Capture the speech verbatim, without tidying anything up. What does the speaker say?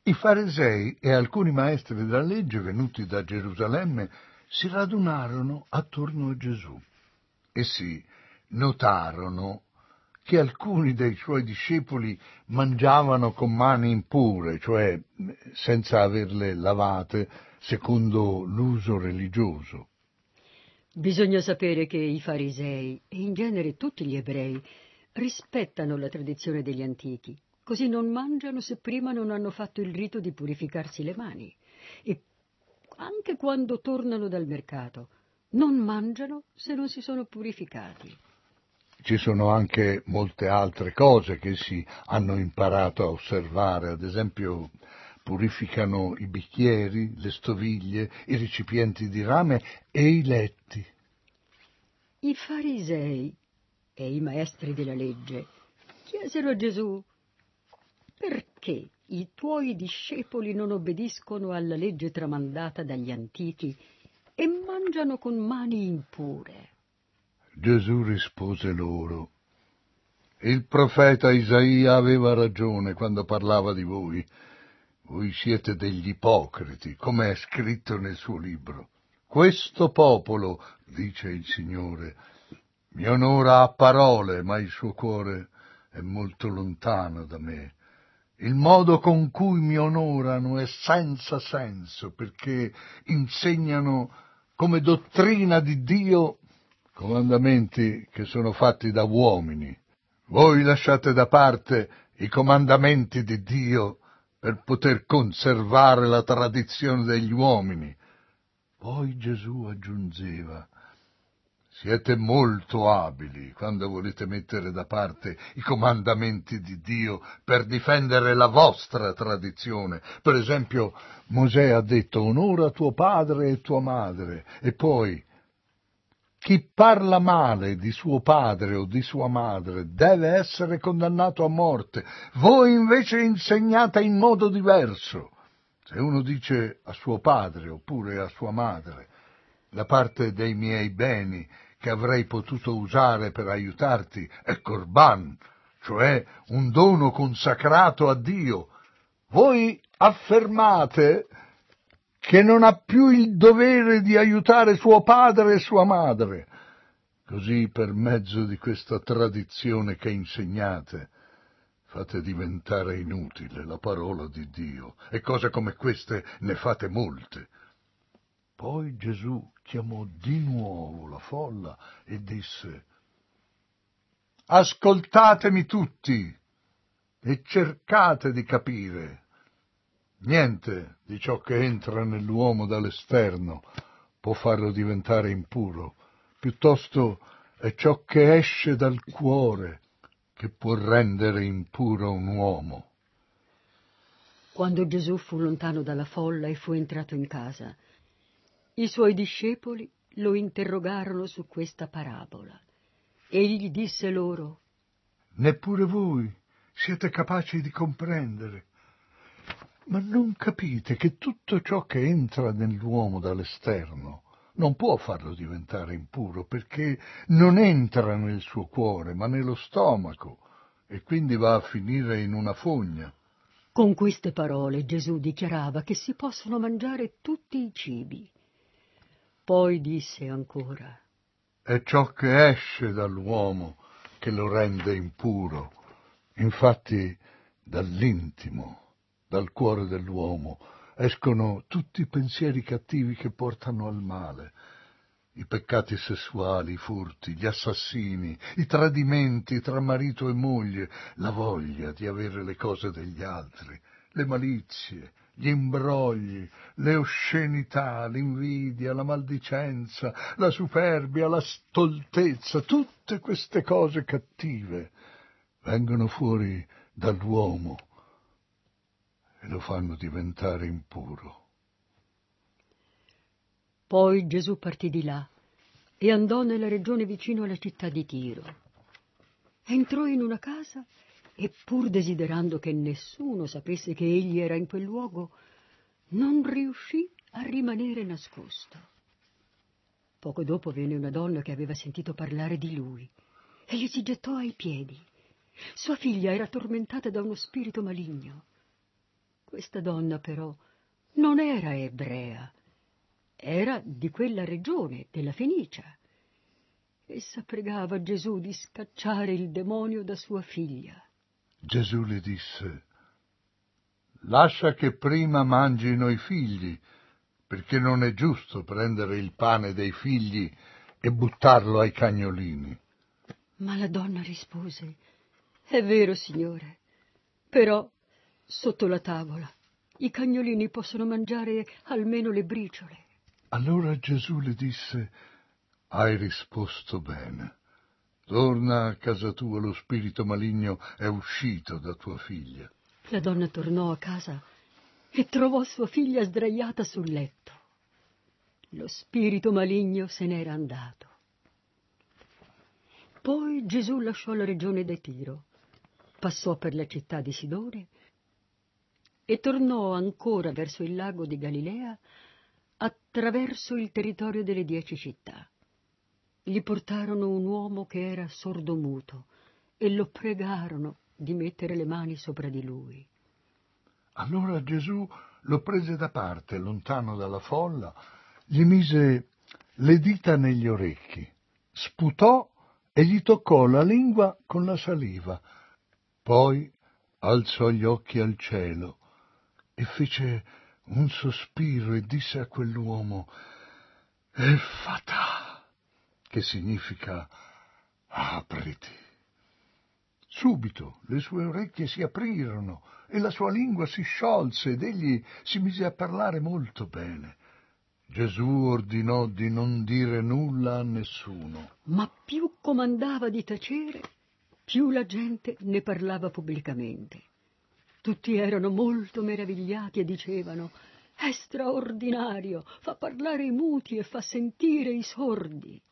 I farisei e alcuni maestri della legge venuti da Gerusalemme si radunarono attorno a Gesù. Essi notarono che alcuni dei suoi discepoli mangiavano con mani impure, cioè senza averle lavate, secondo l'uso religioso. Bisogna sapere che i farisei, e in genere tutti gli ebrei, rispettano la tradizione degli antichi, così non mangiano se prima non hanno fatto il rito di purificarsi le mani. E anche quando tornano dal mercato, non mangiano se non si sono purificati. Ci sono anche molte altre cose che si hanno imparato a osservare, ad esempio purificano i bicchieri, le stoviglie, i recipienti di rame e i letti. I farisei e i maestri della legge chiesero a Gesù: perché i tuoi discepoli non obbediscono alla legge tramandata dagli antichi e mangiano con mani impure? Gesù rispose loro: il profeta Isaia aveva ragione quando parlava di voi. Voi siete degli ipocriti, come è scritto nel suo libro. Questo popolo, dice il Signore, mi onora a parole, ma il suo cuore è molto lontano da me. Il modo con cui mi onorano è senza senso, perché insegnano come dottrina di Dio comandamenti che sono fatti da uomini. Voi lasciate da parte i comandamenti di Dio per poter conservare la tradizione degli uomini. Poi Gesù aggiungeva: siete molto abili quando volete mettere da parte i comandamenti di Dio per difendere la vostra tradizione. Per esempio, Mosè ha detto: onora tuo padre e tua madre, e poi chi parla male di suo padre o di sua madre deve essere condannato a morte. Voi invece insegnate in modo diverso. Se uno dice a suo padre oppure a sua madre: la parte dei miei beni che avrei potuto usare per aiutarti è Corban, cioè un dono consacrato a Dio, voi affermate che non ha più il dovere di aiutare suo padre e sua madre. Così, per mezzo di questa tradizione che insegnate, fate diventare inutile la parola di Dio, e cose come queste ne fate molte. Poi Gesù chiamò di nuovo la folla e disse: ascoltatemi tutti e cercate di capire. Niente di ciò che entra nell'uomo dall'esterno può farlo diventare impuro, piuttosto è ciò che esce dal cuore che può rendere impuro un uomo. Quando Gesù fu lontano dalla folla e fu entrato in casa, i suoi discepoli lo interrogarono su questa parabola. Egli disse loro: neppure voi siete capaci di comprendere. Ma non capite che tutto ciò che entra nell'uomo dall'esterno non può farlo diventare impuro, perché non entra nel suo cuore, ma nello stomaco, e quindi va a finire in una fogna. Con queste parole Gesù dichiarava che si possono mangiare tutti i cibi. Poi disse ancora: è ciò che esce dall'uomo che lo rende impuro. Infatti, dall'intimo, dal cuore dell'uomo, escono tutti i pensieri cattivi che portano al male, i peccati sessuali, i furti, gli assassini, i tradimenti tra marito e moglie, la voglia di avere le cose degli altri, le malizie, gli imbrogli, le oscenità, l'invidia, la maldicenza, la superbia, la stoltezza. Tutte queste cose cattive vengono fuori dall'uomo e lo fanno diventare impuro. Poi Gesù partì di là e andò nella regione vicino alla città di Tiro. Entrò in una casa e, pur desiderando che nessuno sapesse che egli era in quel luogo, non riuscì a rimanere nascosto. Poco dopo venne una donna che aveva sentito parlare di lui e gli si gettò ai piedi. Sua figlia era tormentata da uno spirito maligno. Questa donna però non era ebrea, era di quella regione, della Fenicia. Essa pregava Gesù di scacciare il demonio da sua figlia. Gesù le disse: lascia che prima mangino i figli, perché non è giusto prendere il pane dei figli e buttarlo ai cagnolini. Ma la donna rispose: è vero, Signore, però sotto la tavola i cagnolini possono mangiare almeno le briciole. Allora Gesù le disse: hai risposto bene. Torna a casa tua, lo spirito maligno è uscito da tua figlia. La donna tornò a casa e trovò sua figlia sdraiata sul letto. Lo spirito maligno se n'era andato. Poi Gesù lasciò la regione di Tiro, passò per la città di Sidone e tornò ancora verso il lago di Galilea attraverso il territorio delle dieci città. Gli portarono un uomo che era sordomuto e lo pregarono di mettere le mani sopra di lui. Allora Gesù lo prese da parte, lontano dalla folla, gli mise le dita negli orecchi, sputò e gli toccò la lingua con la saliva. Poi alzò gli occhi al cielo e fece un sospiro e disse a quell'uomo: Effata, che significa apriti. Subito le sue orecchie si aprirono e la sua lingua si sciolse ed egli si mise a parlare molto bene. Gesù ordinò di non dire nulla a nessuno. Ma più comandava di tacere, più la gente ne parlava pubblicamente. Tutti erano molto meravigliati e dicevano: è straordinario, fa parlare i muti e fa sentire i sordi.